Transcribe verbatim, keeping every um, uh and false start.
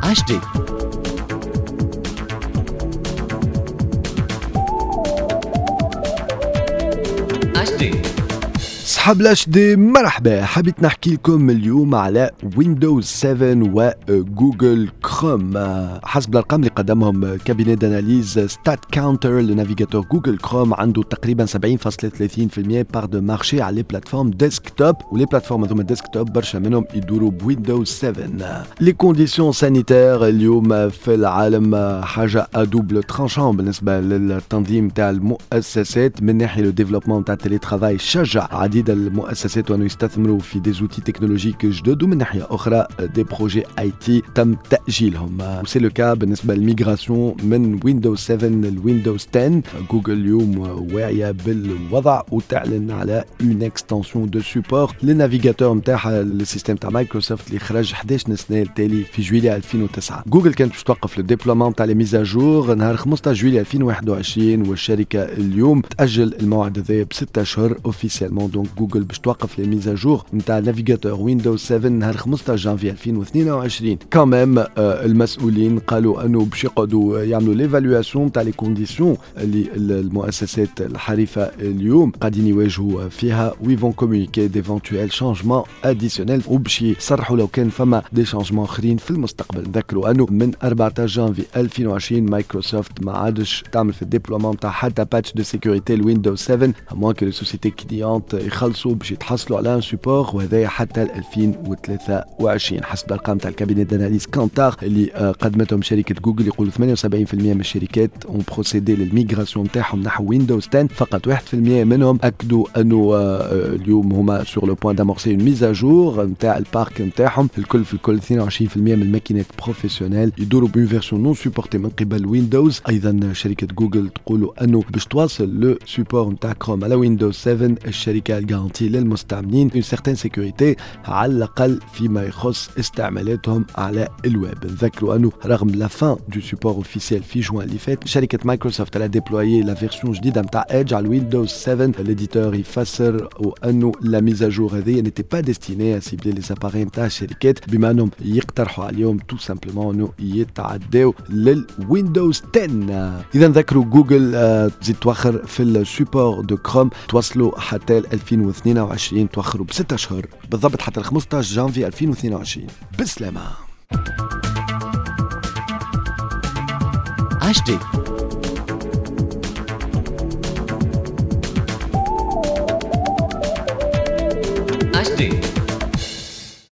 اتش دي. اتش دي صحاب الاتش دي مرحبا. حبيت نحكي لكم اليوم على ويندوز سبعة وجوجل كروم. حسب الارقام اللي قدمهم كابيني داناليز ستات كاونتر لنافيغاتور جوجل كروم، عنده تقريبا سبعين فاصلة ثلاثين بالمئة بار دو مارشي على لي بلاتفورم ديسكتوب، ولي بلاتفورم هذوما ديسكتوب برشا منهم يدوروا بويندوز سبعة. لي كونديسيون سانيتير اليوم في العالم حاجه ادوبل ترانشون بالنسبه للتنظيم تاع المؤسسات. من ناحيه لو ديفلوبمون تاع التيلي ترافاي شجع عديد المؤسسات وانه يستثمروا في دي زوتي تكنولوجيك جدد، ومن ناحيه اخرى دي بروجي اي تي تم تاجيلهم. وسي لو كا بالنسبه للميغراسيون من ويندوز سبعة للويندوز عشرة. جوجل اليوم واعيه بالوضع وتعلن على اون اكستنسيون دو سوبور للنافيغاتور نتاعها للسيستم تاع مايكروسوفت اللي خرج احد عشر سنه التالي في جويلية ألفين وتسعة. جوجل كانت باش توقف الديبلومون تاع لي ميزاجور نهار خمسة عشر جويلية ألفين وواحد وعشرين، والشركه اليوم تاجل الموعد هذا بستة اشهر اوفيسيالمون. دونك جوجل باش توقف لي ميزاجور نتاع نافيغاتور ويندوز سبعة نهار خمسة عشر جانفي ألفين واثنين وعشرين. كمان آه المسؤولين قالوا انه باش يقعدوا يعملوا ليفالواسيون تاع لي كونديسيون اللي المؤسسات الحريفه اليوم قاعدين يواجهوا فيها، ويفون كومونيكي ديفونتويل شانجمون اديسيونيل، وباش يصرحوا لو كان فما دي شانجمون اخرين في المستقبل. نذكروا انه من أربعة عشر جانفي ألفين وعشرين مايكروسوفت ما عادش تعمل في الديبلومون تاع حتى باتش دو سيكوريتي لويندوز سبعة، امون كو لي سوسيتي كليونت يخلصوا باش يتحصلوا على ان سوبور، وهذا حتى ألفين وثلاثة وعشرين حسب الارقام تاع الكابيني داناليز كانتار اللي قدمتهم شركه جوجل. يقولوا ثمانية وسبعين بالمئة من الشركات اون بروسيدي للميغراسيون تاعهم نحو ويندوز عشرة، فقط واحد بالمئة منهم اكدوا انه اليوم هما سور لو بوين دامورسي اون ميزاجور نتاع البارك نتاعهم. الكل في الكل اثنين وعشرين بالمئة من الماكينات بروفيسيونيل يدوروا بون فيرسيون نون سوبورتي من قبل ويندوز. ايضا شركه جوجل تقولوا انه باش تواصل لو سوبور نتاع كروم على ويندوز سبعة، الشركه الجارانتي للمستعملين اون سيغتين سيكوريتي على الاقل فيما يخص استعمالاتهم على الويب. نذكروا انه رغم لا فان دو سوبور اوفيسيال في جوان اللي فات، شركه مايكروسوفت على ديبلويي لا فيرسيون جديده نتاع ايدج على ويندوز سبعة. الاديتور يفسر وانه لا ميزاجور هذه نيتي با ديستيني ا سيبلي لي زاباري نتاع الشركات، بما انهم يقترحوا عليهم تو سامبلومون انه يتعداو للويندوز عشرة. اذا ذكروا جوجل آه تزيد توخر في السوبور دو كروم، توصلوا حتى ألفين واثنين وعشرين، توخروا بستة اشهر بالضبط حتى خمسة عشر جانفي ألفين واثنين وعشرين. بسلامه. اتش دي اتش دي